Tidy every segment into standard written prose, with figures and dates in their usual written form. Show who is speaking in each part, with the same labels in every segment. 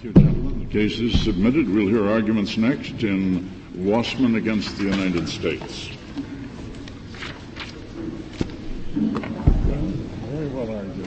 Speaker 1: Thank you, gentlemen. The case is submitted. We'll hear arguments next in Wassman against the United States. Very well argued.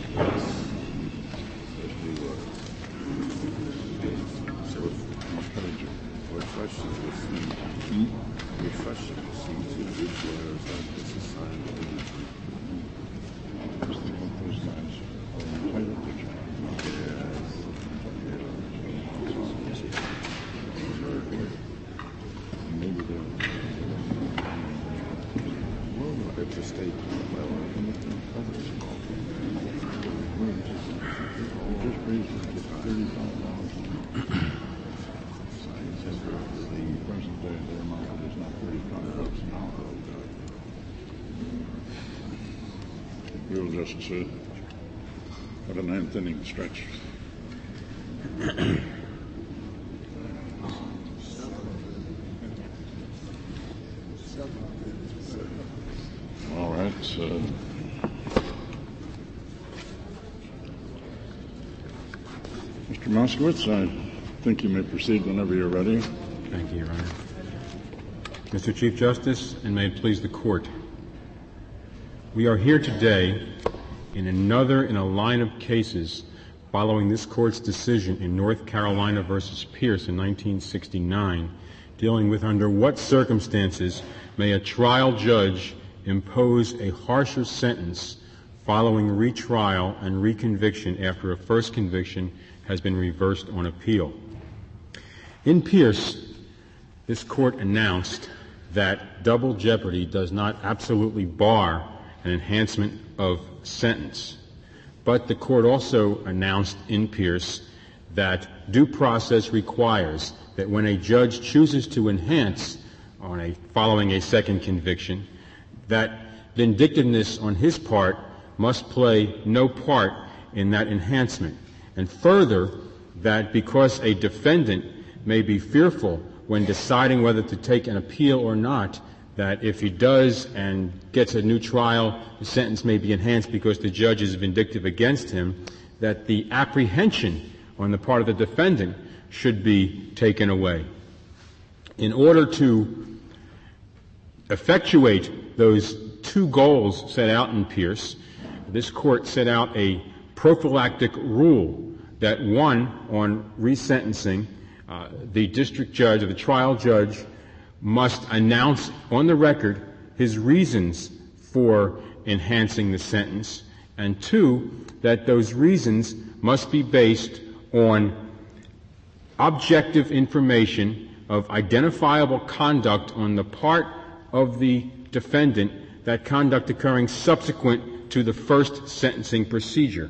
Speaker 1: We'll just put a ninth inning stretch. All right. Mr. Moskowitz, I think you may proceed whenever you're ready.
Speaker 2: Thank you, Your Honor. Mr. Chief Justice, and may it please the Court, we are here today in a line of cases following this Court's decision in North Carolina versus Pierce in 1969, dealing with under what circumstances may a trial judge impose a harsher sentence following retrial and reconviction after a first conviction has been reversed on appeal. In Pierce, this Court announced that double jeopardy does not absolutely bar an enhancement of sentence. But the Court also announced in Pierce that due process requires that when a judge chooses to enhance following a second conviction, that vindictiveness on his part must play no part in that enhancement. And further, that because a defendant may be fearful when deciding whether to take an appeal or not, that if he does and gets a new trial, the sentence may be enhanced because the judge is vindictive against him, that the apprehension on the part of the defendant should be taken away. In order to effectuate those two goals set out in Pierce, this Court set out a prophylactic rule that, one, on resentencing, the district judge or the trial judge must announce on the record his reasons for enhancing the sentence, and two, that those reasons must be based on objective information of identifiable conduct on the part of the defendant, that conduct occurring subsequent to the first sentencing procedure.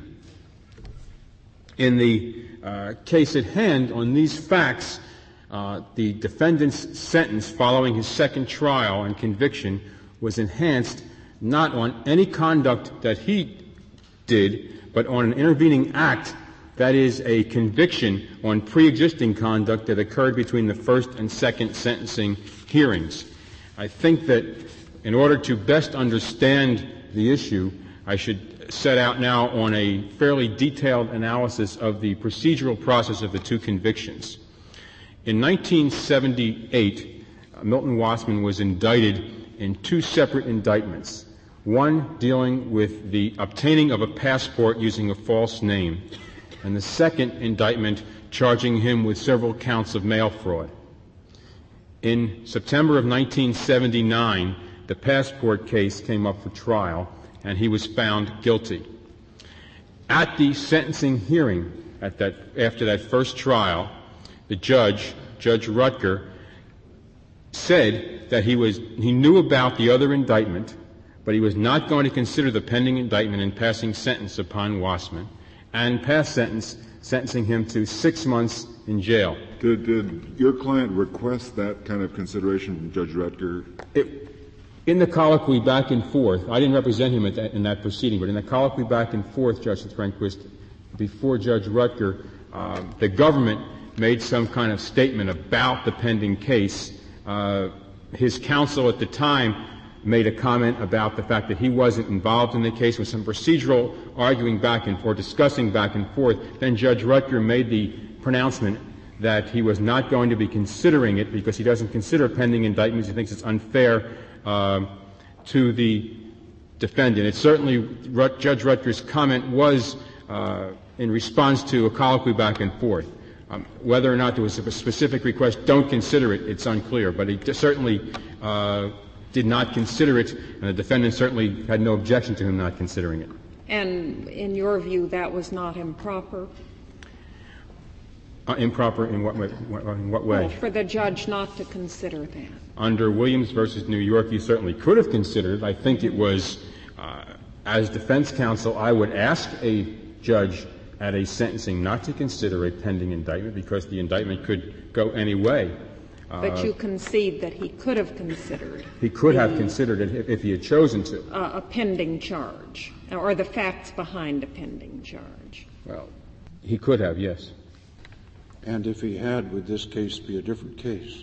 Speaker 2: In the case at hand, on these facts, the defendant's sentence following his second trial and conviction was enhanced not on any conduct that he did, but on an intervening act, that is a conviction on pre-existing conduct that occurred between the first and second sentencing hearings. I think that in order to best understand the issue, I should set out now on a fairly detailed analysis of the procedural process of the two convictions. In 1978, Milton Wassman was indicted in two separate indictments, one dealing with the obtaining of a passport using a false name, and the second indictment charging him with several counts of mail fraud. In September of 1979, the passport case came up for trial, and he was found guilty. At the sentencing hearing after that first trial, the Judge Rutger, said that he knew about the other indictment, but he was not going to consider the pending indictment in passing sentence upon Wassman, and passed sentencing him to 6 months in jail.
Speaker 3: Did your client request that kind of consideration from Judge Rutger?
Speaker 2: In the colloquy back and forth, I didn't represent him in that proceeding, but in the colloquy back and forth, Justice Rehnquist, before Judge Rutger, the government made some kind of statement about the pending case. His counsel at the time made a comment about the fact that he wasn't involved in the case, with some procedural arguing back and forth, discussing back and forth. Then Judge Rutger made the pronouncement that he was not going to be considering it because he doesn't consider pending indictments. He thinks it's unfair to the defendant. It certainly, Judge Rutgers' comment was in response to a colloquy back and forth. Whether or not there was a specific request, don't consider it, it's unclear. But he certainly did not consider it, and the defendant certainly had no objection to him not considering it.
Speaker 4: And in your view, that was not improper?
Speaker 2: Improper in what way?
Speaker 4: Well, for the judge not to consider that.
Speaker 2: Under Williams versus New York, he certainly could have considered it. I think it was, as defense counsel, I would ask a judge at a sentencing not to consider a pending indictment because the indictment could go any way.
Speaker 4: But you concede that he could have considered.
Speaker 2: He could have considered it if he had chosen to.
Speaker 4: A pending charge, or the facts behind a pending charge.
Speaker 2: Well, he could have, yes.
Speaker 5: And if he had, would this case be a different case?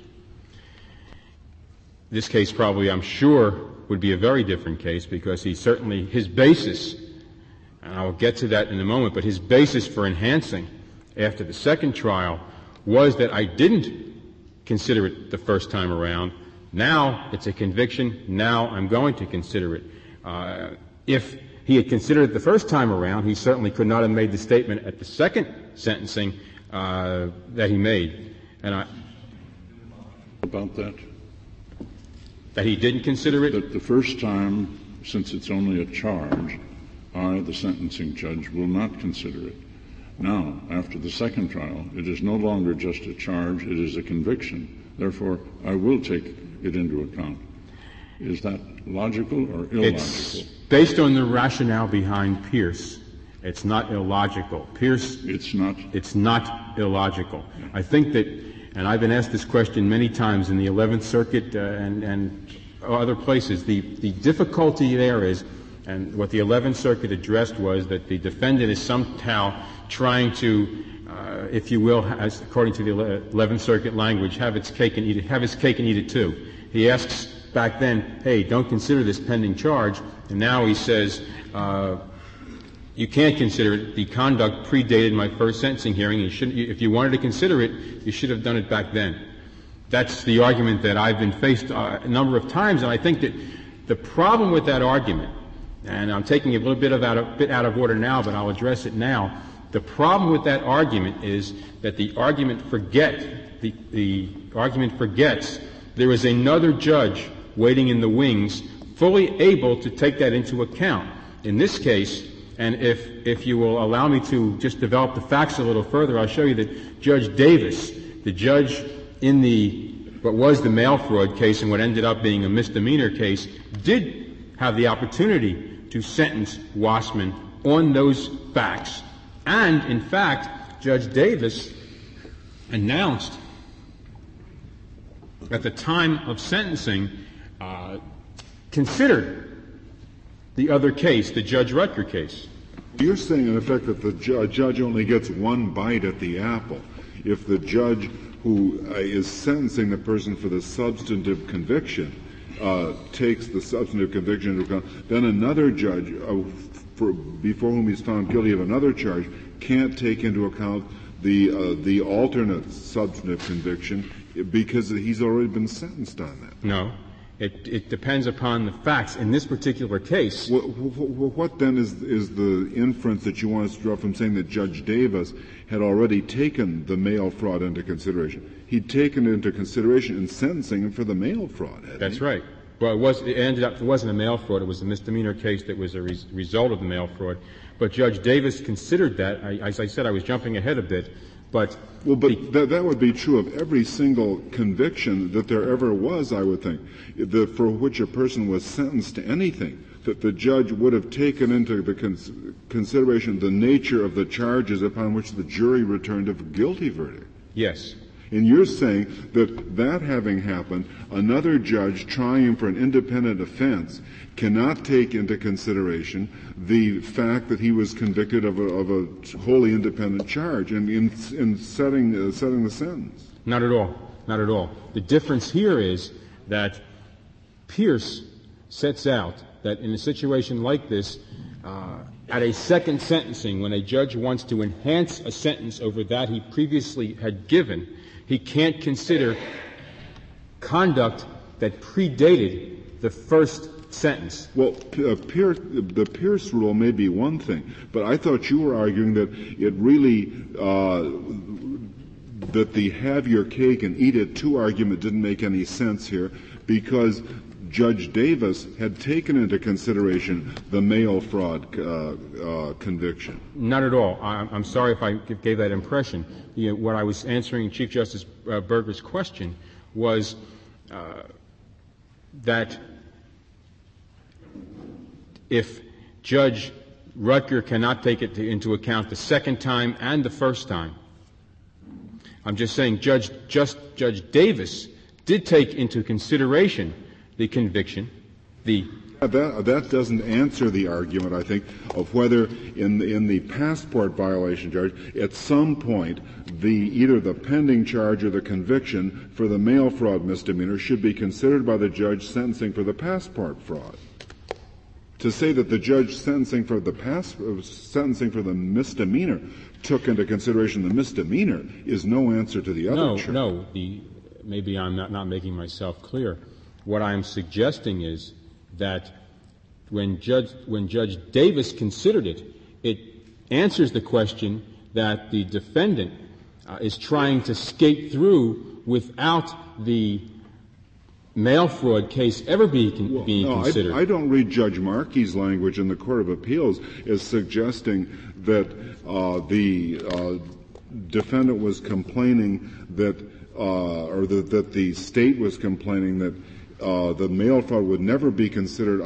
Speaker 2: This case probably, I'm sure, would be a very different case because he certainly, his basis, and I'll get to that in a moment, but his basis for enhancing after the second trial was that I didn't consider it the first time around. Now it's a conviction. Now I'm going to consider it. If he had considered it the first time around, he certainly could not have made the statement at the second sentencing that he made. And
Speaker 1: about that?
Speaker 2: That he didn't consider it?
Speaker 1: That the first time, since it's only a charge, I, the sentencing judge, will not consider it. Now, after the second trial, it is no longer just a charge, it is a conviction. Therefore, I will take it into account. Is that logical or illogical?
Speaker 2: It's based on the rationale behind Pierce. It's not illogical. Pierce,
Speaker 1: it's not
Speaker 2: illogical. Yeah. I think that, and I've been asked this question many times in the 11th Circuit and other places, the difficulty there is, and what the 11th Circuit addressed was that the defendant is somehow trying to, if you will, as according to the 11th Circuit language, have his cake and eat it too. He asks back then, hey, don't consider this pending charge, and now he says, you can't consider it. The conduct predated my first sentencing hearing. If you wanted to consider it, you should have done it back then. That's the argument that I've been faced a number of times, and I think that the problem with that argument, and I'm taking it a little bit out of order now, but I'll address it now. The problem with that argument is that the argument forgets there is another judge waiting in the wings, fully able to take that into account. In this case, and if you will allow me to just develop the facts a little further, I'll show you that Judge Davis, the judge in what was the mail fraud case and what ended up being a misdemeanor case, did have the opportunity to sentence Wassman on those facts. And, in fact, Judge Davis announced at the time of sentencing, considered the other case, the Judge Rutger case.
Speaker 3: You're saying, in effect, that the judge only gets one bite at the apple. If the judge who is sentencing the person for the substantive conviction takes the substantive conviction into account, then another judge, before whom he's found guilty of another charge, can't take into account the alternate substantive conviction because he's already been sentenced on that.
Speaker 2: No. It depends upon the facts. In this particular case...
Speaker 3: What then is the inference that you want us to draw from saying that Judge Davis had already taken the mail fraud into consideration? He'd taken it into consideration in sentencing him for the mail fraud, hadn't
Speaker 2: That's
Speaker 3: he?
Speaker 2: right. Well, it wasn't a mail fraud. It was a misdemeanor case that was a result of the mail fraud. But Judge Davis considered that. As I said, I was jumping ahead a bit. But
Speaker 3: that would be true of every single conviction that there ever was, I would think, for which a person was sentenced to anything, that the judge would have taken into the consideration the nature of the charges upon which the jury returned a guilty verdict.
Speaker 2: Yes.
Speaker 3: And you're saying that having happened, another judge trying for an independent offense cannot take into consideration the fact that he was convicted of a wholly independent charge in setting the sentence.
Speaker 2: Not at all. Not at all. The difference here is that Pierce sets out that in a situation like this, at a second sentencing, when a judge wants to enhance a sentence over that he previously had given, he can't consider conduct that predated the first sentence.
Speaker 3: Well, the Pierce rule may be one thing, but I thought you were arguing that it really that the have your cake and eat it too argument didn't make any sense here, because Judge Davis had taken into consideration the mail fraud conviction.
Speaker 2: Not at all. I'm sorry if I gave that impression. What I was answering Chief Justice Berger's question was that if Judge Rutger cannot take it into account the second time and the first time, I'm just saying Judge Davis did take into consideration the conviction,
Speaker 3: that doesn't answer the argument, I think, of whether in the passport violation charge, at some point, either the pending charge or the conviction for the mail fraud misdemeanor should be considered by the judge sentencing for the passport fraud. To say that the judge sentencing for the misdemeanor took into consideration the misdemeanor is no answer to the other charge.
Speaker 2: No. Maybe I'm not making myself clear. What I'm suggesting is that when Judge Davis considered it, it answers the question that the defendant is trying to skate through without the mail fraud case ever being considered.
Speaker 3: I don't read Judge Markey's language in the Court of Appeals as suggesting that the defendant was complaining that the state was complaining that the mail fraud would never be considered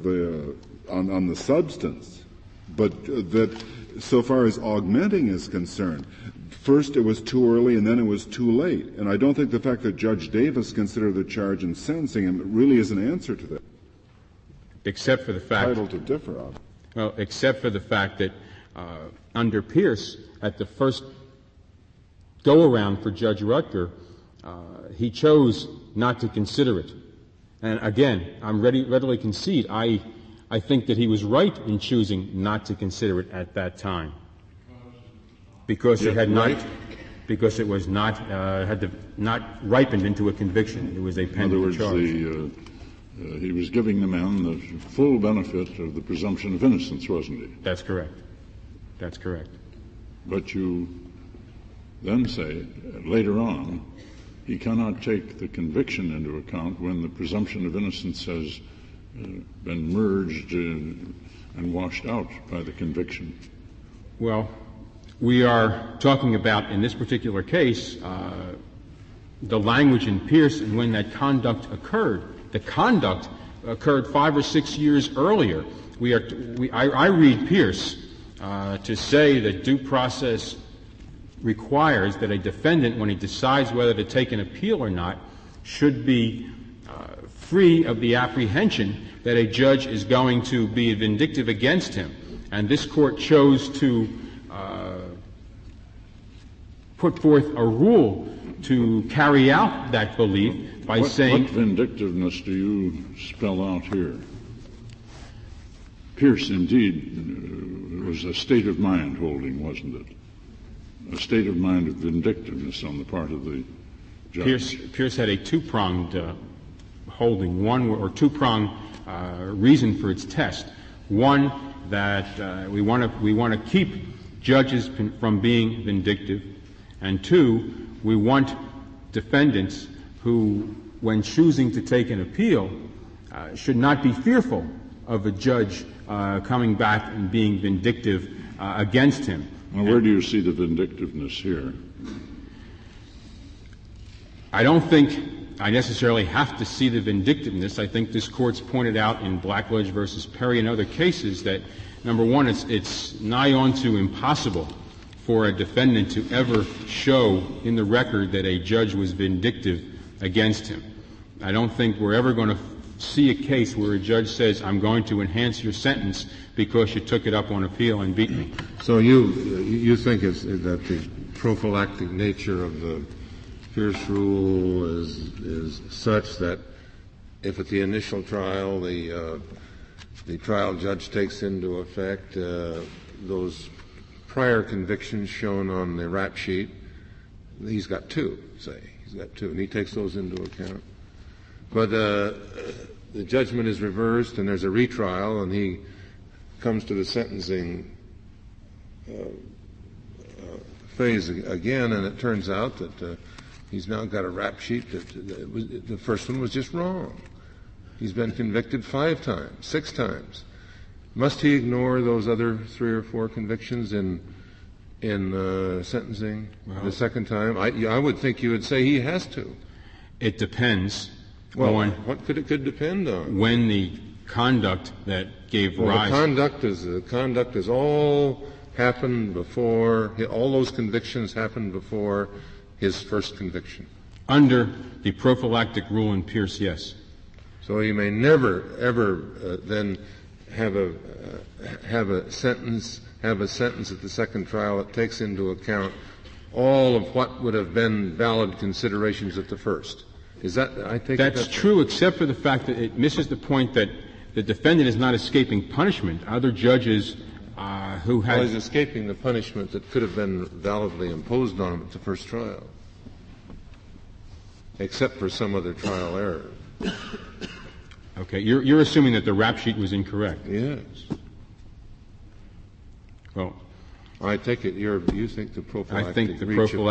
Speaker 3: on the substance, but that so far as augmenting is concerned, first it was too early and then it was too late. And I don't think the fact that Judge Davis considered the charge in sentencing him really is an answer to that.
Speaker 2: Except for the fact
Speaker 3: entitled to differ on.
Speaker 2: Well, except for the fact that under Pierce, at the first go-around for Judge Rutger, he chose not to consider it. And again, I'm readily concede, I think that he was right in choosing not to consider it at that time. Because it had not, because it was not, not ripened into a conviction. It was a pending charge.
Speaker 1: In other words, he was giving the man the full benefit of the presumption of innocence, wasn't he?
Speaker 2: That's correct. That's correct.
Speaker 1: But you then say, later on, he cannot take the conviction into account when the presumption of innocence has been merged and washed out by the conviction.
Speaker 2: Well, we are talking about, in this particular case, the language in Pierce and when that conduct occurred. The conduct occurred 5 or 6 years earlier. I read Pierce to say that due process requires that a defendant, when he decides whether to take an appeal or not, should be free of the apprehension that a judge is going to be vindictive against him. And this Court chose to put forth a rule to carry out that belief by saying...
Speaker 1: What vindictiveness do you spell out here? Pierce, indeed, was a state of mind holding, wasn't it? A state of mind of vindictiveness on the part of the judge.
Speaker 2: Pierce had a two-pronged holding, two-pronged reason for its test. One, that we want to keep judges from being vindictive, and two, we want defendants who, when choosing to take an appeal, should not be fearful of a judge coming back and being vindictive against him.
Speaker 1: Now, where do you see the vindictiveness here?
Speaker 2: I don't think I necessarily have to see the vindictiveness. I think this Court's pointed out in Blackledge versus Perry and other cases that, number one, it's nigh on to impossible for a defendant to ever show in the record that a judge was vindictive against him. I don't think we're ever going to see a case where a judge says, I'm going to enhance your sentence because you took it up on appeal and beat me.
Speaker 5: So you think that the prophylactic nature of the Pierce rule is such that if at the initial trial the the trial judge takes into effect those prior convictions shown on the rap sheet. He's got two, say. He's got two, and he takes those into account. But the judgment is reversed, and there's a retrial, and he comes to the sentencing phase again, and it turns out that he's now got a rap sheet that the first one was just wrong. He's been convicted 5 times, 6 times. Must he ignore those other 3 or 4 convictions in sentencing the second time? I would think you would say he has to.
Speaker 2: It depends.
Speaker 5: Well, what could it depend on?
Speaker 2: When the conduct that gave rise.
Speaker 5: The conduct is all happened before. All those convictions happened before his first conviction.
Speaker 2: Under the prophylactic rule in Pierce, yes.
Speaker 5: So he may never ever then have a sentence at the second trial that takes into account all of what would have been valid considerations at the first. Is that, I think
Speaker 2: that's true, except for the fact that it misses the point that the defendant is not escaping punishment. Other judges who had...
Speaker 5: Well, he's escaping the punishment that could have been validly imposed on him at the first trial, except for some other trial error.
Speaker 2: Okay, you're assuming that the rap sheet was incorrect.
Speaker 5: Yes.
Speaker 2: Well,
Speaker 5: I take it you think the prophylactic.
Speaker 2: I think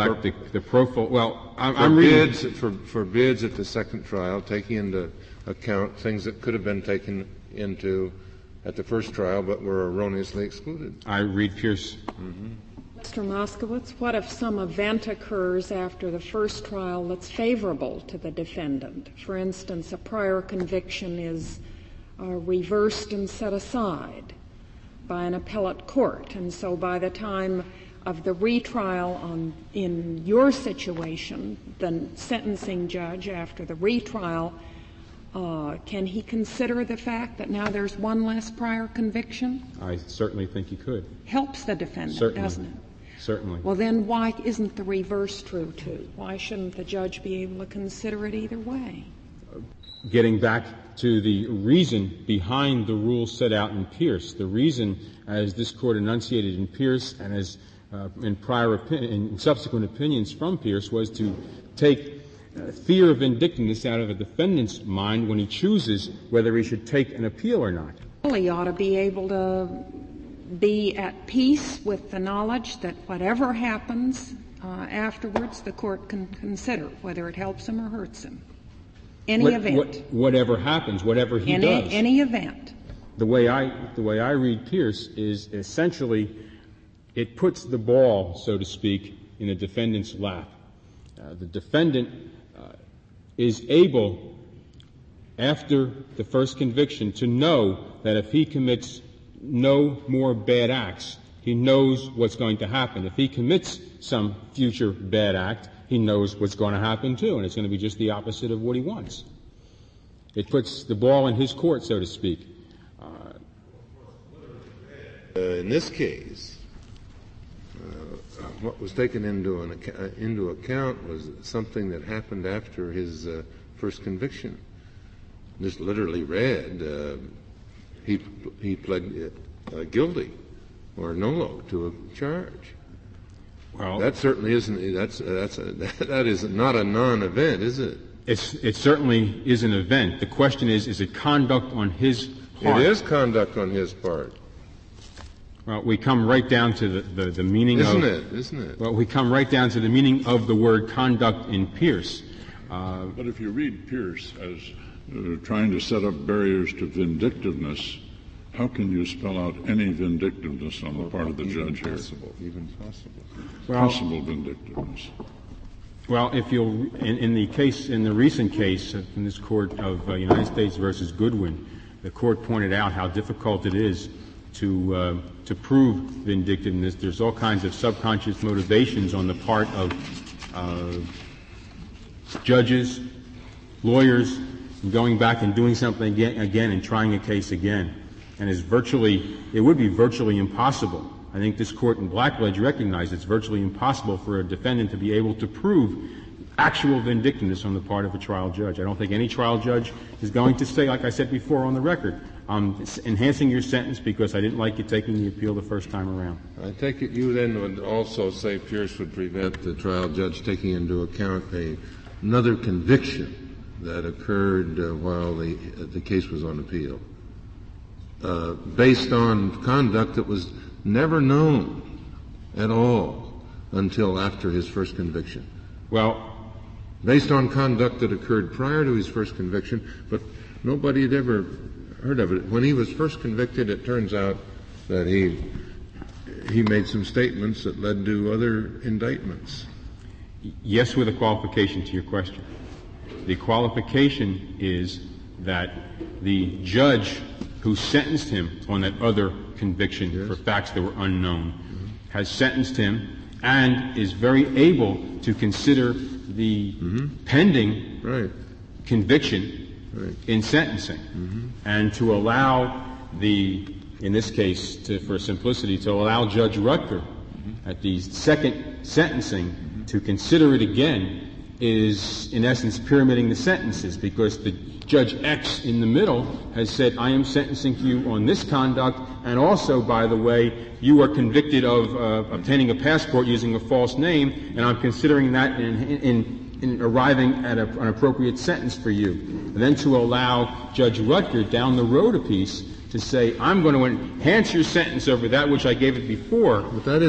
Speaker 2: I'm reading
Speaker 5: forbids at the second trial, taking into account things that could have been taken into at the first trial but were erroneously excluded.
Speaker 2: I read Pierce.
Speaker 5: Mm-hmm.
Speaker 4: Mr. Moskowitz, what if some event occurs after the first trial that's favorable to the defendant? For instance, a prior conviction is reversed and set aside by an appellate court, and so by the time of the retrial in your situation, the sentencing judge after the retrial, can he consider the fact that now there's one less prior conviction?
Speaker 2: I certainly think he could.
Speaker 4: Helps the defendant,
Speaker 2: certainly.
Speaker 4: Doesn't it?
Speaker 2: Certainly.
Speaker 4: Well, then why isn't the reverse true, too? Why shouldn't the judge be able to consider it either way?
Speaker 2: Getting back to the reason behind the rule set out in Pierce, the reason, as this Court enunciated in Pierce and as in subsequent opinions from Pierce, was to take fear of vindictiveness out of a defendant's mind when he chooses whether he should take an appeal or not.
Speaker 4: Well, he ought to be able to be at peace with the knowledge that whatever happens afterwards, the Court can consider whether it helps him or hurts him.
Speaker 2: Whatever happens, whatever he does.
Speaker 4: Any event.
Speaker 2: The way I read Pierce is essentially it puts the ball, so to speak, in the defendant's lap. The defendant is able, after the first conviction, to know that if he commits no more bad acts, he knows what's going to happen. If he commits some future bad act, he knows what's going to happen too, and it's going to be just the opposite of what he wants. It puts the ball in his court, so to speak.
Speaker 5: In this case, what was taken into account was something that happened after his first conviction. This literally read, he pled guilty or nolo to a charge.
Speaker 2: Well,
Speaker 5: that certainly isn't. That is not a non-event, is it?
Speaker 2: It certainly is an event. The question is it conduct on his part?
Speaker 5: It is conduct on his part.
Speaker 2: Well, we come right down to the meaning
Speaker 5: Isn't it?
Speaker 2: Well, we come right down to the meaning of the word conduct in Pierce.
Speaker 1: But if you read Pierce as trying to set up barriers to vindictiveness, how can you spell out any vindictiveness on the part of the judge here?
Speaker 5: Even possible.
Speaker 1: Possible vindictiveness.
Speaker 2: Well, if you'll, in the recent case in this court of United States versus Goodwin, the court pointed out how difficult it is to prove vindictiveness. There's all kinds of subconscious motivations on the part of judges, lawyers, going back and doing something again and trying a case again. And it would be virtually impossible. I think this court in Blackledge recognized it's virtually impossible for a defendant to be able to prove actual vindictiveness on the part of a trial judge. I don't think any trial judge is going to say, like I said before on the record, I'm enhancing your sentence because I didn't like you taking the appeal the first time around.
Speaker 5: I take it you then would also say Pierce would prevent the trial judge taking into account another conviction that occurred while the case was on appeal, based on conduct that was never known at all until after his first conviction.
Speaker 2: Well,
Speaker 5: based on conduct that occurred prior to his first conviction, but nobody had ever heard of it. When he was first convicted, it turns out that he made some statements that led to other indictments.
Speaker 2: Yes, with a qualification to your question. The qualification is that the judge who sentenced him on that other conviction for facts that were unknown has sentenced him and is very able to consider the pending conviction in sentencing and to allow in this case, for simplicity, to allow Judge Rutger at the second sentencing to consider it again is, in essence, pyramiding the sentences, because the Judge X in the middle has said, I am sentencing you on this conduct, and also, by the way, you are convicted of obtaining a passport using a false name, and I'm considering that in arriving at an appropriate sentence for you. And then to allow Judge Rutger down the road a piece to say, I'm going to enhance your sentence over that which I gave it before.
Speaker 5: But that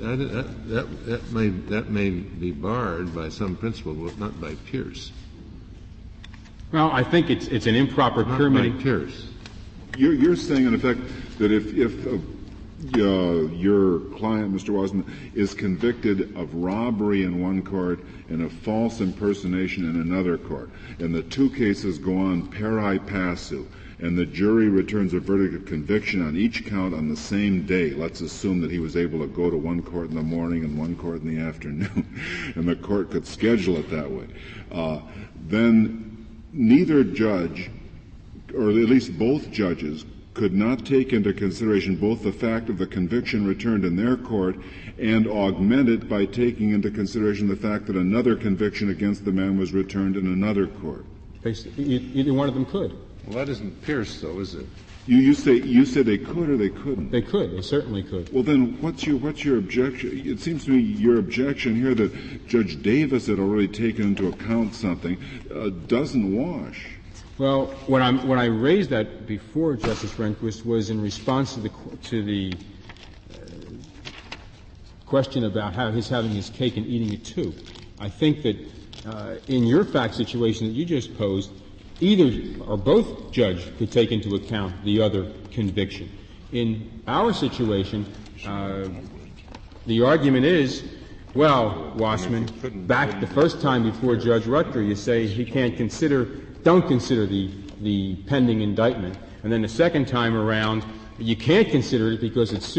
Speaker 5: may be barred by some principle, but not by Pierce.
Speaker 2: Well, I think it's an improper pyramiding.
Speaker 5: Not by Pierce.
Speaker 3: You're saying, in effect, that if your client, Mr. Wasman, is convicted of robbery in one court and of false impersonation in another court, and the two cases go on pari passu, and the jury returns a verdict of conviction on each count on the same day. Let's assume that he was able to go to one court in the morning and one court in the afternoon, and the court could schedule it that way. Then neither judge, or at least both judges, could not take into consideration both the fact of the conviction returned in their court and augment it by taking into consideration the fact that another conviction against the man was returned in another court.
Speaker 2: Either one of them could.
Speaker 5: Well, that isn't Pierce, though, is it?
Speaker 3: You say they could or they couldn't?
Speaker 2: They could. They certainly could.
Speaker 3: Well, then what's your objection? It seems to me your objection here that Judge Davis had already taken into account something doesn't wash.
Speaker 2: Well, when I raised that before, Justice Rehnquist, was in response to the question about how he's having his cake and eating it too. I think that in your fact situation that you just posed, either or both judge could take into account the other conviction. In our situation, the argument is, well, Wasman, back the first time before Judge Rutger, you say he don't consider the pending indictment. And then the second time around, you can't consider it because it's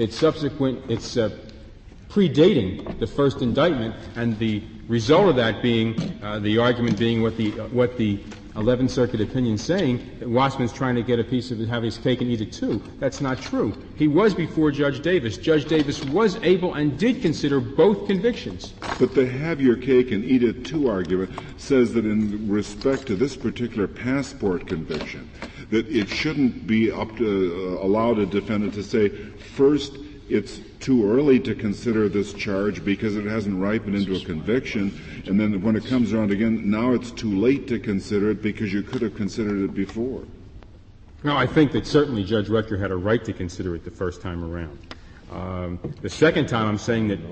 Speaker 2: predating the first indictment, and the result of that being, the argument being what the 11th Circuit opinion saying, that Wasman's trying to get a piece of it, have his cake and eat it too. That's not true. He was before Judge Davis. Judge Davis was able and did consider both convictions.
Speaker 3: But the have your cake and eat it too argument says that in respect to this particular passport conviction, that it shouldn't be allowed a defendant to say, first, it's too early to consider this charge because it hasn't ripened into a conviction, and then when it comes around again, now it's too late to consider it because you could have considered it before.
Speaker 2: No, I think that certainly Judge Rutger had a right to consider it the first time around. The second time I'm saying that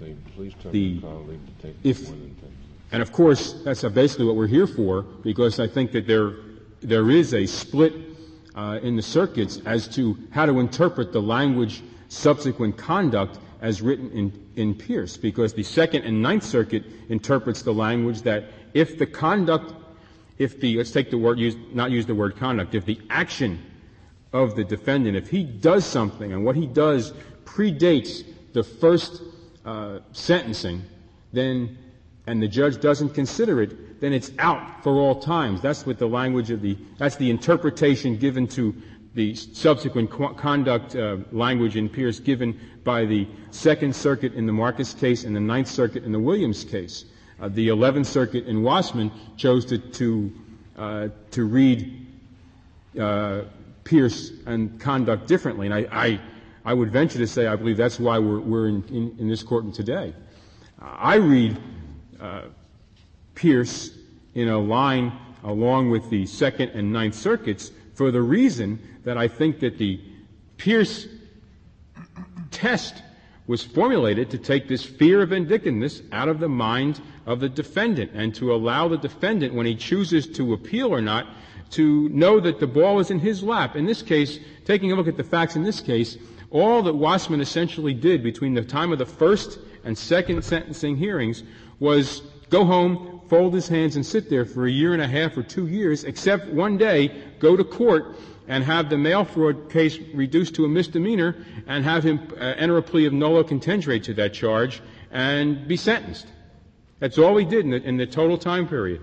Speaker 2: and of course that's basically what we're here for, because I think that there is a split in the circuits as to how to interpret the language subsequent conduct as written in Pierce, because the Second and Ninth Circuit interprets the language that if the action of the defendant, if he does something and what he does predates the first sentencing, then, and the judge doesn't consider it, then it's out for all times. That's what the language that's the interpretation given to the subsequent conduct language in Pierce given by the Second Circuit in the Marcus case and the Ninth Circuit in the Williams case. The 11th Circuit in Wasman chose to read Pierce and conduct differently. And I would venture to say I believe that's why we're in this courtroom today. I read Pierce in a line along with the Second and Ninth Circuits for the reason that I think that the Pierce test was formulated to take this fear of vindictiveness out of the mind of the defendant and to allow the defendant, when he chooses to appeal or not, to know that the ball is in his lap. In this case, taking a look at the facts in this case, all that Wassman essentially did between the time of the first and second sentencing hearings was go home, fold his hands, and sit there for a year and a half or 2 years, except one day go to court and have the mail fraud case reduced to a misdemeanor and have him enter a plea of nolo contendere to that charge and be sentenced. That's all he did in the total time period.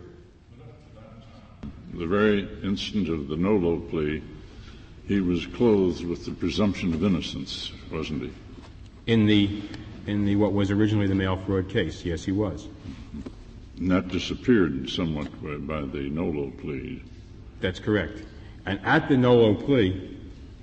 Speaker 1: The very instant of the nolo plea, he was clothed with the presumption of innocence, wasn't he?
Speaker 2: In the what was originally the mail fraud case, yes, he was.
Speaker 1: And that disappeared somewhat by the nolo plea.
Speaker 2: That's correct. And at the nolo plea,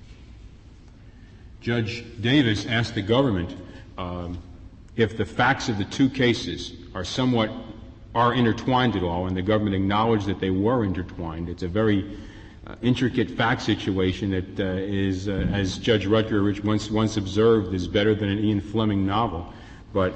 Speaker 2: Judge Davis asked the government if the facts of the two cases are intertwined at all, and the government acknowledged that they were intertwined. It's a very intricate fact situation that is, as Judge Rutger once observed, is better than an Ian Fleming novel. But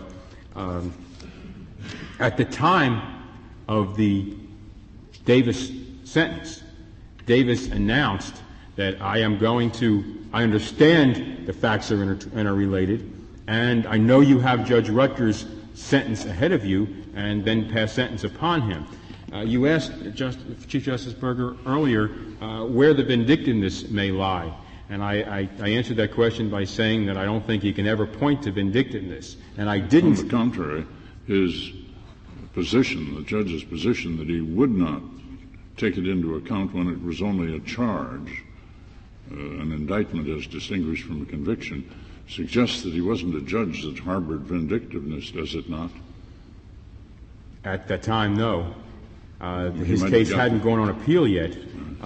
Speaker 2: at the time of the Davis sentence, Davis announced that I understand the facts are interrelated, and I know you have Judge Rutger's sentence ahead of you, and then pass sentence upon him. You asked Chief Justice Berger earlier where the vindictiveness may lie, and I answered that question by saying that I don't think you can ever point to vindictiveness, and I didn't.
Speaker 1: On the contrary, his position, the judge's position, that he would not take it into account when it was only a charge, an indictment as distinguished from a conviction, suggests that he wasn't a judge that harbored vindictiveness, does it not?
Speaker 2: At that time, no. His case hadn't gone on appeal yet.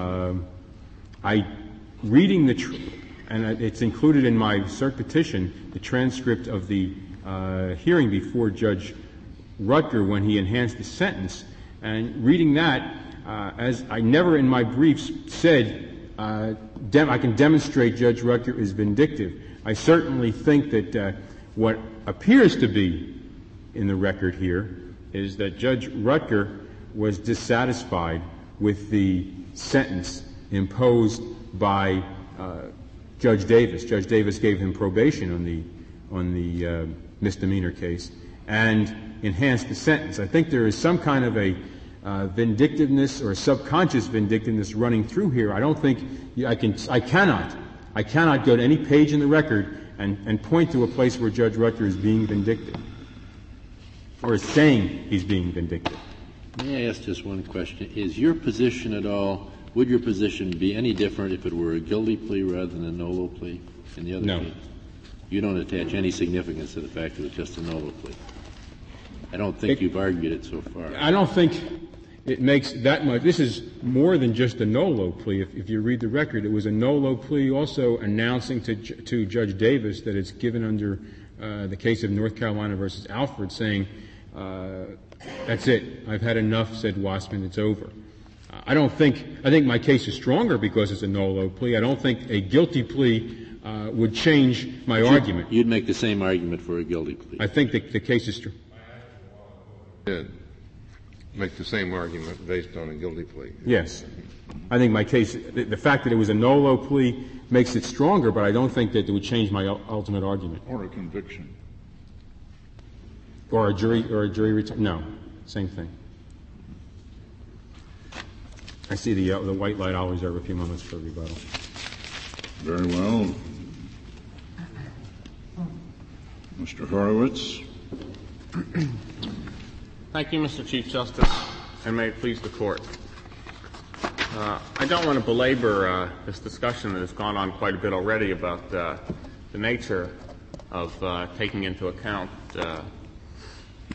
Speaker 2: Reading and it's included in my cert petition, the transcript of the hearing before Judge Rutger when he enhanced the sentence, and reading that, as I never in my briefs said, I can demonstrate Judge Rutger is vindictive. I certainly think that what appears to be in the record here is that Judge Rutger was dissatisfied with the sentence imposed by Judge Davis. Judge Davis gave him probation on the misdemeanor case and enhanced the sentence. I think there is some kind of a vindictiveness or subconscious vindictiveness running through here. I don't think I cannot go to any page in the record and point to a place where Judge Rutger is being vindictive or is saying he's being vindictive.
Speaker 6: May I ask just one question? Is your position at all, would your position be any different if it were a guilty plea rather than a nolo plea in the other
Speaker 2: No.
Speaker 6: case? You don't attach any significance to the fact that it's just a nolo plea. I don't think you've argued it so far.
Speaker 2: I don't think it makes that much. This is more than just a nolo plea. If you read the record, it was a nolo plea also announcing to Judge Davis that it's given under the case of North Carolina versus Alford, saying, that's it. I've had enough, said Wassman. It's over. I think my case is stronger because it's a nolo plea. I don't think a guilty plea would change my argument.
Speaker 6: You'd make the same argument for a guilty plea.
Speaker 2: I think the case is true.
Speaker 5: Did make the same argument based on a guilty plea.
Speaker 2: Yes. I think my case, the fact that it was a nolo plea makes it stronger, but I don't think that it would change my ultimate argument.
Speaker 1: Or a conviction.
Speaker 2: Or a jury return. No. Same thing. I see the white light. I'll reserve a few moments for rebuttal.
Speaker 1: Very well. Mr. Horowitz.
Speaker 7: Thank you, Mr. Chief Justice, and may it please the Court. I don't want to belabor this discussion that has gone on quite a bit already about the nature of taking into account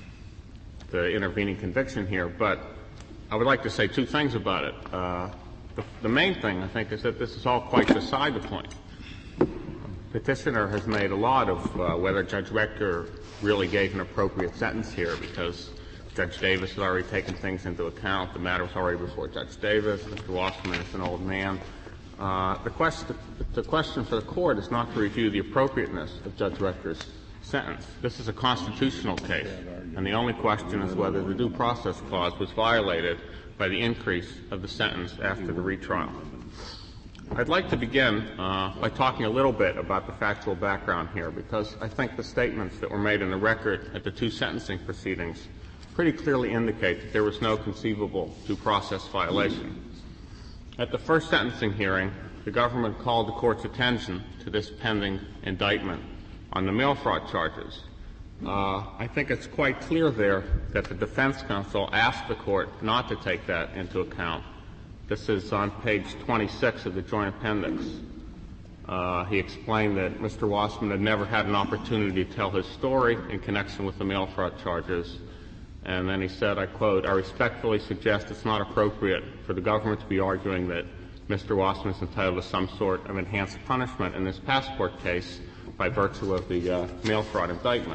Speaker 7: the intervening conviction here, but I would like to say two things about it. the main thing, I think, is that this is all quite beside the point. Petitioner has made a lot of whether Judge Rector really gave an appropriate sentence here, because Judge Davis has already taken things into account. The matter was already before Judge Davis. Mr. Wasserman is an old man. The question for the Court is not to review the appropriateness of Judge Rector's sentence. This is a constitutional case, and the only question is whether the Due Process Clause was violated by the increase of the sentence after the retrial. I'd like to begin by talking a little bit about the factual background here, because I think the statements that were made in the record at the two sentencing proceedings pretty clearly indicate that there was no conceivable due process violation. At the first sentencing hearing, the government called the Court's attention to this pending indictment on the mail fraud charges. I think it's quite clear there that the defense counsel asked the Court not to take that into account. This is on page 26 of the Joint Appendix. He explained that Mr. Wasserman had never had an opportunity to tell his story in connection with the mail fraud charges. And then he said, I quote, "I respectfully suggest it's not appropriate for the government to be arguing that Mr. Wasserman is entitled to some sort of enhanced punishment in this passport case by virtue of the mail fraud indictment."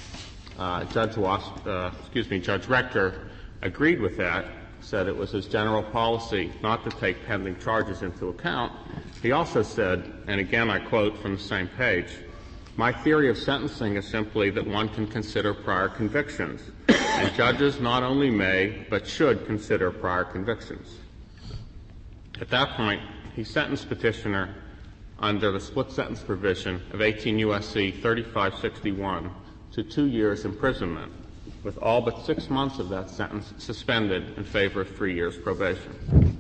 Speaker 7: Judge Rector agreed with that, said it was his general policy not to take pending charges into account. He also said, and again I quote from the same page, "My theory of sentencing is simply that one can consider prior convictions, and judges not only may but should consider prior convictions." At that point, he sentenced petitioner under the split sentence provision of 18 U.S.C. 3561 to 2 years imprisonment, with all but 6 months of that sentence suspended in favor of 3 years probation.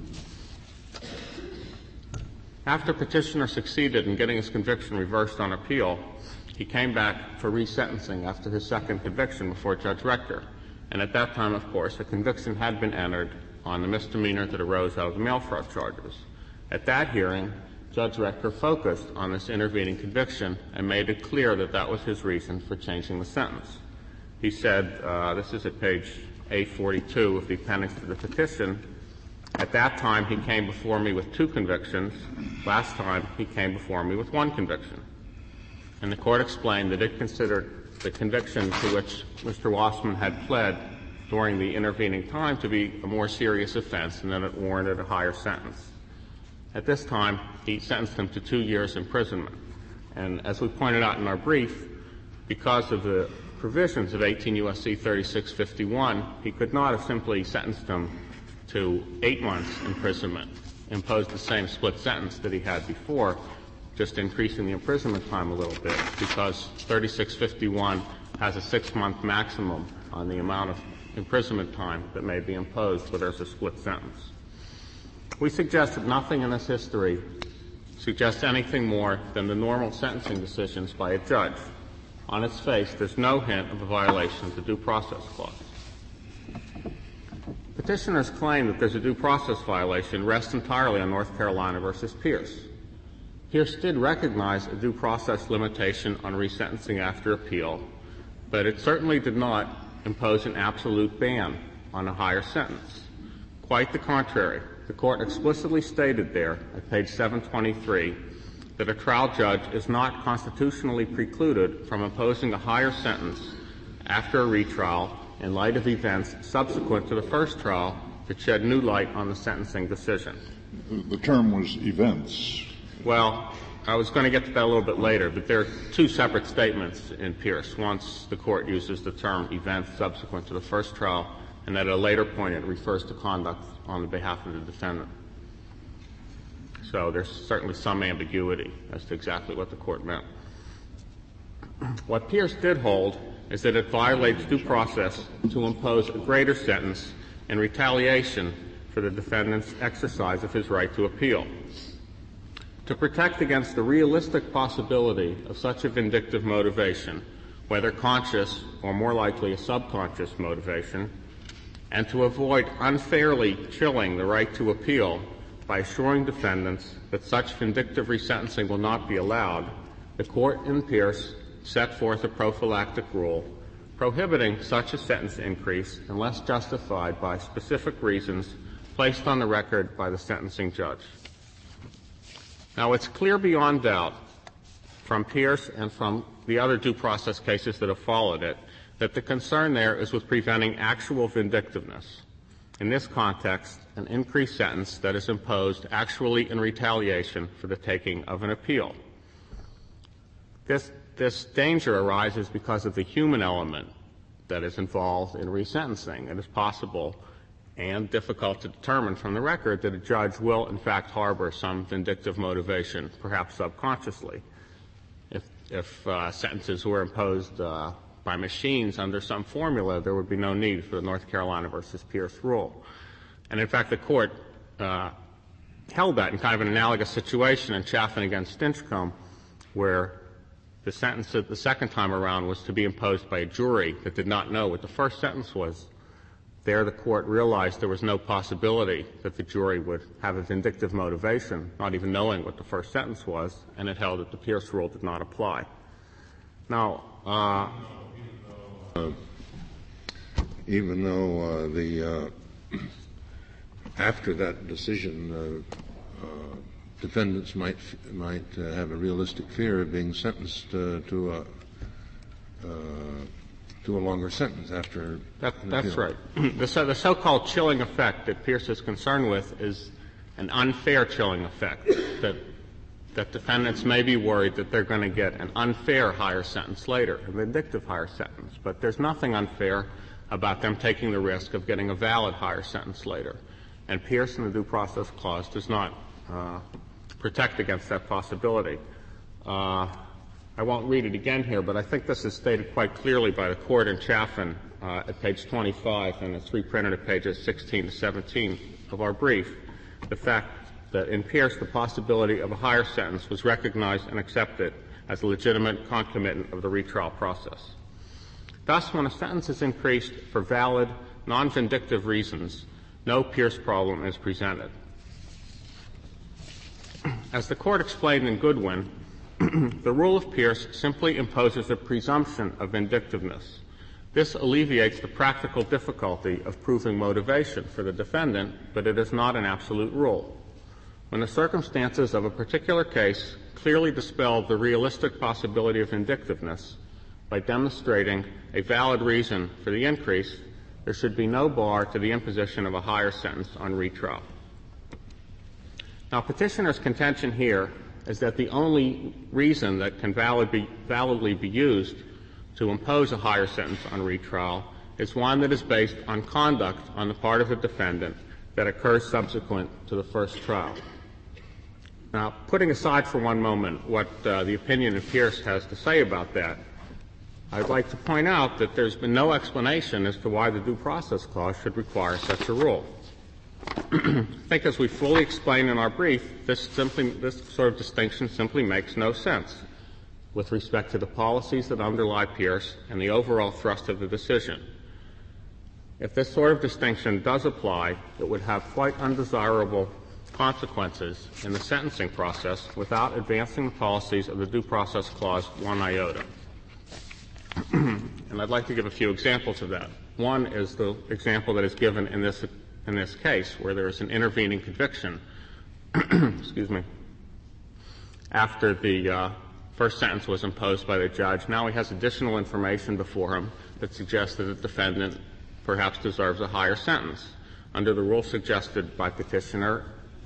Speaker 7: After petitioner succeeded in getting his conviction reversed on appeal, he came back for resentencing after his second conviction before Judge Rector. And at that time, of course, a conviction had been entered on the misdemeanor that arose out of the mail fraud charges. At that hearing, Judge Rector focused on this intervening conviction and made it clear that that was his reason for changing the sentence. He said, this is at page 842 of the appendix to the petition, "At that time he came before me with 2 convictions. Last time he came before me with 1 conviction." And the Court explained that it considered the conviction to which Mr. Wasserman had pled during the intervening time to be a more serious offense and that it warranted a higher sentence. At this time, he sentenced him to 2 years imprisonment. And as we pointed out in our brief, because of the provisions of 18 U.S.C. 3651, he could not have simply sentenced him to 8 months imprisonment, imposed the same split sentence that he had before, just increasing the imprisonment time a little bit, because 3651 has a 6-month maximum on the amount of imprisonment time that may be imposed where there's a split sentence. We suggest that nothing in this history suggests anything more than the normal sentencing decisions by a judge. On its face, there's no hint of a violation of the Due Process Clause. Petitioners claim that there's a due process violation rests entirely on North Carolina versus Pierce. Pierce did recognize a due process limitation on resentencing after appeal, but it certainly did not impose an absolute ban on a higher sentence. Quite the contrary. The Court explicitly stated there at page 723 that a trial judge is not constitutionally precluded from imposing a higher sentence after a retrial in light of events subsequent to the first trial that shed new light on the sentencing decision.
Speaker 1: The term was events.
Speaker 7: Well, I was going to get to that a little bit later, but there are 2 separate statements in Pierce. Once the Court uses the term events subsequent to the first trial, and at a later point it refers to conduct on the behalf of the defendant. So there's certainly some ambiguity as to exactly what the Court meant. What Pierce did hold is that it violates due process to impose a greater sentence in retaliation for the defendant's exercise of his right to appeal. To protect against the realistic possibility of such a vindictive motivation, whether conscious or more likely a subconscious motivation, and to avoid unfairly chilling the right to appeal by assuring defendants that such vindictive resentencing will not be allowed, the Court in Pierce set forth a prophylactic rule prohibiting such a sentence increase unless justified by specific reasons placed on the record by the sentencing judge. Now, it's clear beyond doubt from Pierce and from the other due process cases that have followed it that the concern there is with preventing actual vindictiveness. In this context, an increased sentence that is imposed actually in retaliation for the taking of an appeal. This danger arises because of the human element that is involved in resentencing. It is possible and difficult to determine from the record that a judge will, in fact, harbor some vindictive motivation, perhaps subconsciously. If sentences were imposed by machines under some formula, there would be no need for the North Carolina versus Pierce rule. And in fact, the court held that in kind of an analogous situation in Chaffin against Stinchcomb, where the sentence the second time around was to be imposed by a jury that did not know what the first sentence was. There, the court realized there was no possibility that the jury would have a vindictive motivation, not even knowing what the first sentence was, and it held that the Pierce rule did not apply. Now,
Speaker 5: even though after that decision, defendants might have a realistic fear of being sentenced to a longer sentence after.
Speaker 7: That's right. The so-called chilling effect that Pierce is concerned with is an unfair chilling effect, that defendants may be worried that they're going to get an unfair higher sentence later, a vindictive higher sentence. But there's nothing unfair about them taking the risk of getting a valid higher sentence later. And Pierce in the Due Process Clause does not protect against that possibility. I won't read it again here, but I think this is stated quite clearly by the court in Chaffin at page 25, and it's reprinted at pages 16 to 17 of our brief, the fact that in Pierce the possibility of a higher sentence was recognized and accepted as a legitimate concomitant of the retrial process. Thus, when a sentence is increased for valid, non-vindictive reasons, no Pierce problem is presented. As the court explained in Goodwin, the rule of Pierce simply imposes a presumption of vindictiveness. This alleviates the practical difficulty of proving motivation for the defendant, but it is not an absolute rule. When the circumstances of a particular case clearly dispel the realistic possibility of vindictiveness by demonstrating a valid reason for the increase, there should be no bar to the imposition of a higher sentence on retrial. Now, petitioner's contention here is that the only reason that can validly be used to impose a higher sentence on retrial is one that is based on conduct on the part of the defendant that occurs subsequent to the first trial. Now, putting aside for one moment what the opinion of Pierce has to say about that, I'd like to point out that there's been no explanation as to why the Due Process Clause should require such a rule. I think as we fully explained in our brief, this sort of distinction simply makes no sense with respect to the policies that underlie Pierce and the overall thrust of the decision. If this sort of distinction does apply, it would have quite undesirable consequences in the sentencing process without advancing the policies of the Due Process Clause one iota. And I'd like to give a few examples of that. One is the example that is given in this case, where there is an intervening conviction, excuse me, after the first sentence was imposed by the judge. Now he has additional information before him that suggests that the defendant perhaps deserves a higher sentence. Under the rule suggested by petitioner,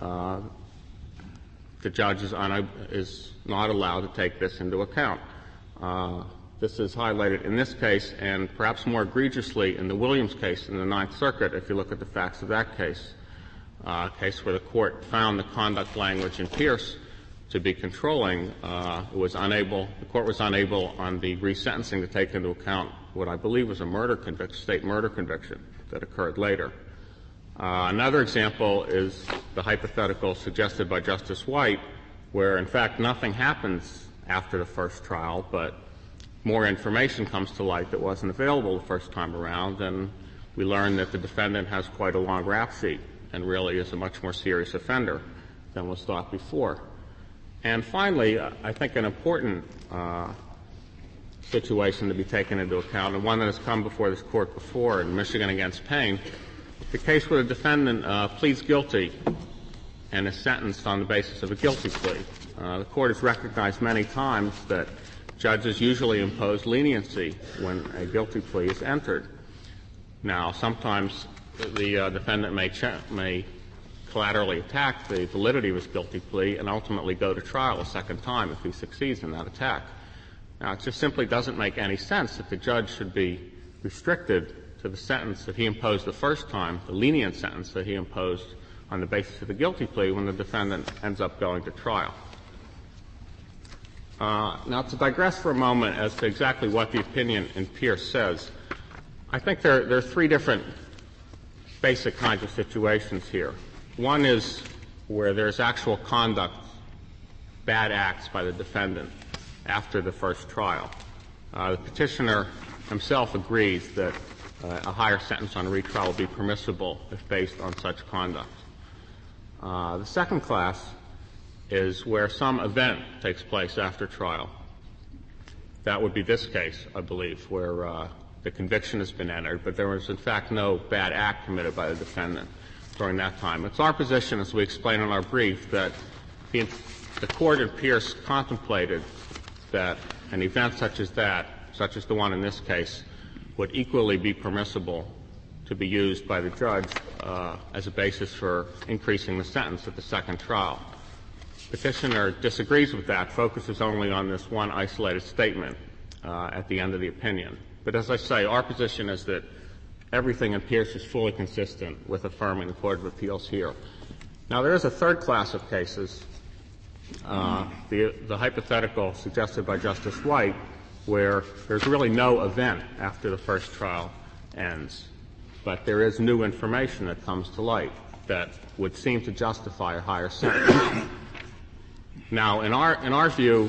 Speaker 7: the judge is not allowed to take this into account. This is highlighted in this case and perhaps more egregiously in the Williams case in the Ninth Circuit, if you look at the facts of that case, a case where the court found the conduct language in Pierce to be controlling. The court was unable on the resentencing to take into account what I believe was a state murder conviction that occurred later. Another example is the hypothetical suggested by Justice White, where in fact nothing happens after the first trial, but more information comes to light that wasn't available the first time around, and we learn that the defendant has quite a long rap sheet and really is a much more serious offender than was thought before. And finally, I think an important situation to be taken into account, and one that has come before this court before in Michigan against Payne, The case where the defendant pleads guilty and is sentenced on the basis of a guilty plea. The Court has recognized many times that judges usually impose leniency when a guilty plea is entered. Now, sometimes the defendant may collaterally attack the validity of his guilty plea and ultimately go to trial a second time if he succeeds in that attack. Now, it just simply doesn't make any sense that the judge should be restricted to the sentence that he imposed the first time, the lenient sentence that he imposed on the basis of the guilty plea when the defendant ends up going to trial. Now, to digress for a moment as to exactly what the opinion in Pierce says, I think there are three different basic kinds of situations here. One is where there's actual conduct, bad acts by the defendant after the first trial. The petitioner himself agrees that a higher sentence on retrial will be permissible if based on such conduct. The second class is where some event takes place after trial. That would be this case, I believe, where the conviction has been entered, but there was in fact no bad act committed by the defendant during that time. It's our position, as we explain in our brief, that the Court in Pierce contemplated that an event such as that, such as the one in this case, would equally be permissible to be used by the judge as a basis for increasing the sentence at the second trial. Petitioner disagrees with that, focuses only on this one isolated statement at the end of the opinion. But as I say, our position is that everything in Pierce is fully consistent with affirming the Court of Appeals here. Now, there is a third class of cases, the hypothetical suggested by Justice White, where there's really no event after the first trial ends, but there is new information that comes to light that would seem to justify a higher sentence. Now, in our view,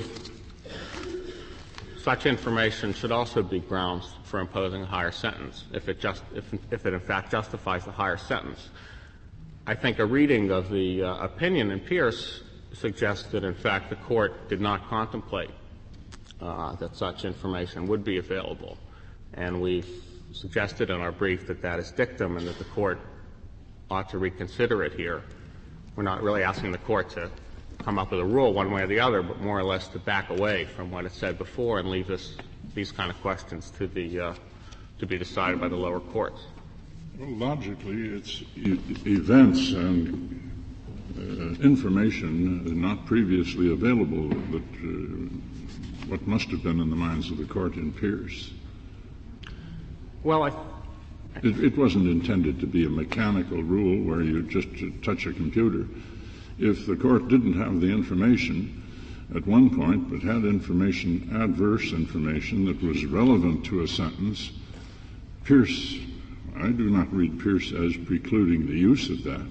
Speaker 7: such information should also be grounds for imposing a higher sentence if it in fact justifies a higher sentence. I think a reading of the opinion in Pierce suggests that in fact the Court did not contemplate that such information would be available, and we've suggested in our brief that that is dictum and that the Court ought to reconsider it here. We're not really asking the Court to come up with a rule one way or the other, but more or less to back away from what it said before and leave these kind of questions to be decided by the lower courts.
Speaker 1: Well, logically, it's events and information not previously available that what must have been in the minds of the Court in Pierce.
Speaker 7: Well,
Speaker 1: it wasn't intended to be a mechanical rule where you just touch a computer. If the Court didn't have the information at one point, but had information, adverse information, that was relevant to a sentence, Pierce, I do not read Pierce as precluding the use of that.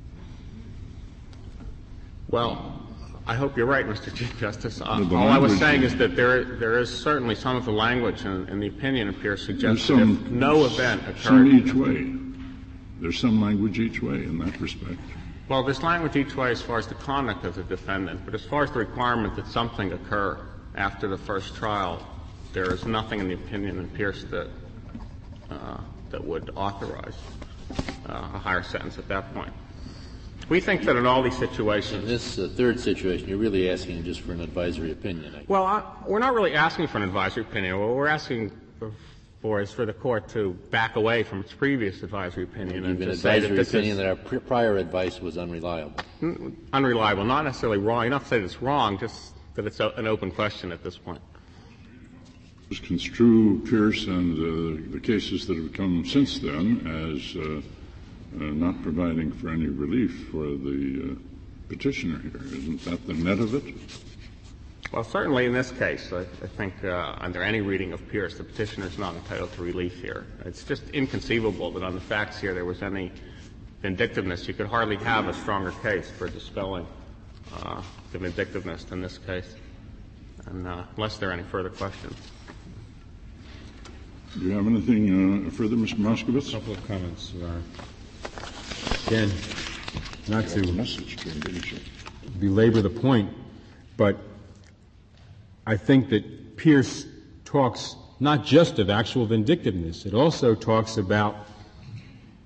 Speaker 7: Well, I hope you're right, Mr. Chief Justice. All I was saying is that there is certainly some of the language in the opinion of Pierce suggests that if no event occurred.
Speaker 1: Some each way. There's some language each way in that respect.
Speaker 7: Well, there's language each way as far as the conduct of the defendant, but as far as the requirement that something occur after the first trial, there is nothing in the opinion in Pierce that would authorize a higher sentence at that point. We think that in all these situations—
Speaker 6: In this third situation, you're really asking just for an advisory opinion.
Speaker 7: Well, we're not really asking for an advisory opinion. What we're asking for is for the Court to back away from its previous advisory opinion and to say that this
Speaker 6: opinion that our prior advice was unreliable.
Speaker 7: Unreliable, not necessarily wrong. Enough to say that it's wrong, just that it's an open question at this point.
Speaker 1: Construe Pierce and the cases that have come since then as not providing for any relief for the petitioner here. Isn't that the net of it?
Speaker 7: Well, certainly in this case, I think under any reading of Pierce, the petitioner is not entitled to relief here. It's just inconceivable that on the facts here there was any vindictiveness. You could hardly have a stronger case for dispelling the vindictiveness in this case, and unless there are any further questions.
Speaker 1: Do you have anything further, Mr. Moskowitz?
Speaker 2: A couple of comments. Again, not to belabor the point, but I think that Pierce talks not just of actual vindictiveness. It also talks about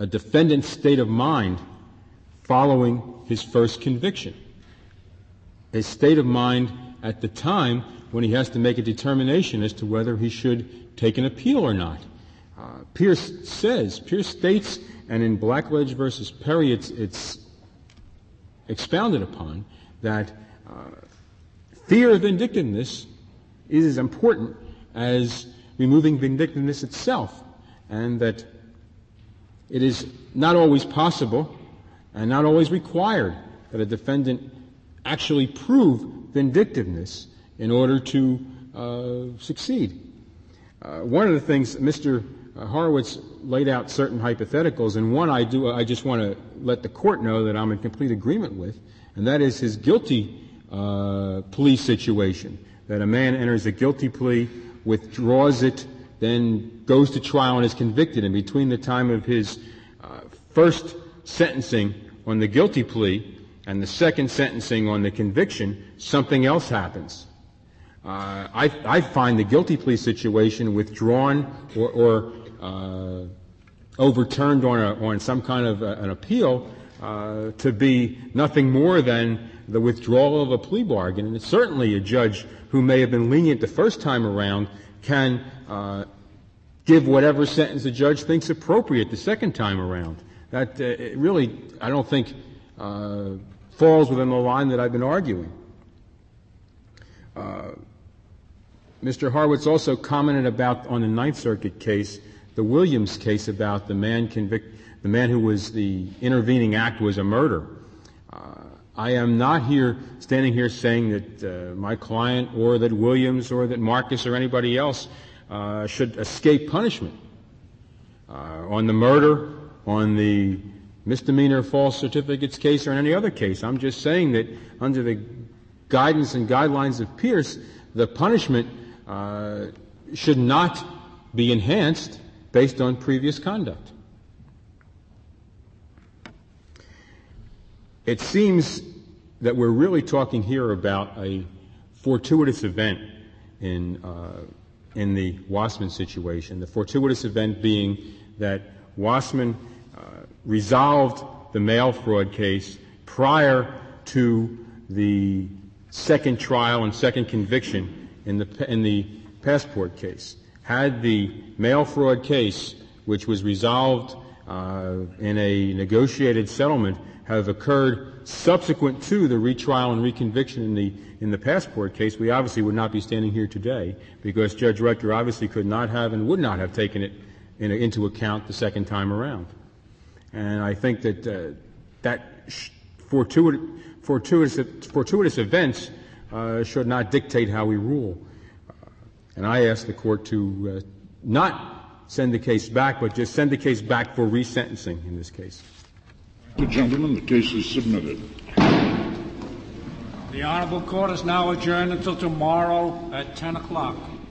Speaker 2: a defendant's state of mind following his first conviction. His state of mind at the time when he has to make a determination as to whether he should take an appeal or not. Pierce states, and in Blackledge versus Perry it's expounded upon, that fear of vindictiveness is as important as removing vindictiveness itself, and that it is not always possible and not always required that a defendant actually prove vindictiveness in order to succeed. One of the things Mr. Horowitz laid out certain hypotheticals, and one I just want to let the court know that I'm in complete agreement with, and that is his guilty plea situation, that a man enters a guilty plea, withdraws it, then goes to trial and is convicted, and between the time of his first sentencing on the guilty plea and the second sentencing on the conviction, something else happens. I find the guilty plea situation withdrawn or overturned on some kind of an appeal to be nothing more than the withdrawal of a plea bargain. And certainly a judge who may have been lenient the first time around can give whatever sentence the judge thinks appropriate the second time around. That it really, I don't think, falls within the line that I've been arguing. Mr. Horowitz also commented about, on the Ninth Circuit case, the Williams case about the man who was the intervening act was a murder. I am not standing here saying that my client or that Williams or that Marcus or anybody else should escape punishment. On the murder, on the misdemeanor false certificates case, or in any other case, I'm just saying that under the guidance and guidelines of Pierce, the punishment should not be enhanced based on previous conduct. It seems that we're really talking here about a fortuitous event in the Wassman situation. The fortuitous event being that Wassman resolved the mail fraud case prior to the second trial and second conviction in the passport case. Had the mail fraud case, which was resolved in a negotiated settlement, have occurred subsequent to the retrial and reconviction in the passport case, we obviously would not be standing here today, because Judge Rector obviously could not have and would not have taken it into account the second time around. And I think that fortuitous events should not dictate how we rule. And I ask the court to not send the case back, but just send the case back for resentencing in this case.
Speaker 1: Gentlemen, the case is submitted.
Speaker 8: The Honorable Court is now adjourned until tomorrow at 10 o'clock.